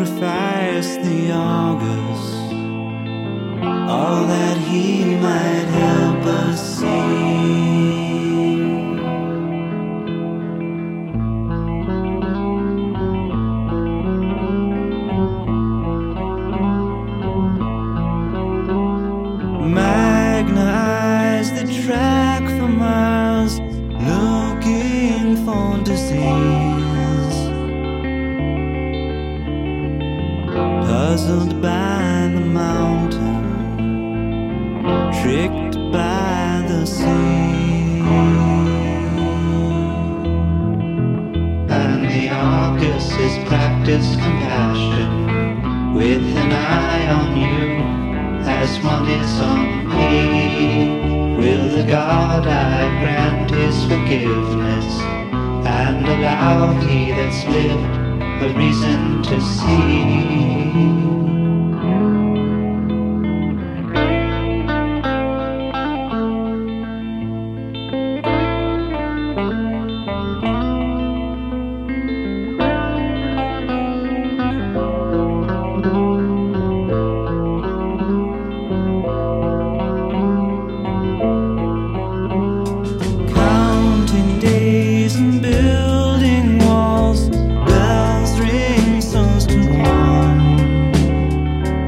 sacrifice the August, all that he might help us see. Magna eyes the track for miles, looking for disease, puzzled by the mountain, tricked by the sea. And the Argus is practiced compassion, with an eye on you as one is on me. Will the God I grant his forgiveness, and allow he that's lived a reason to see?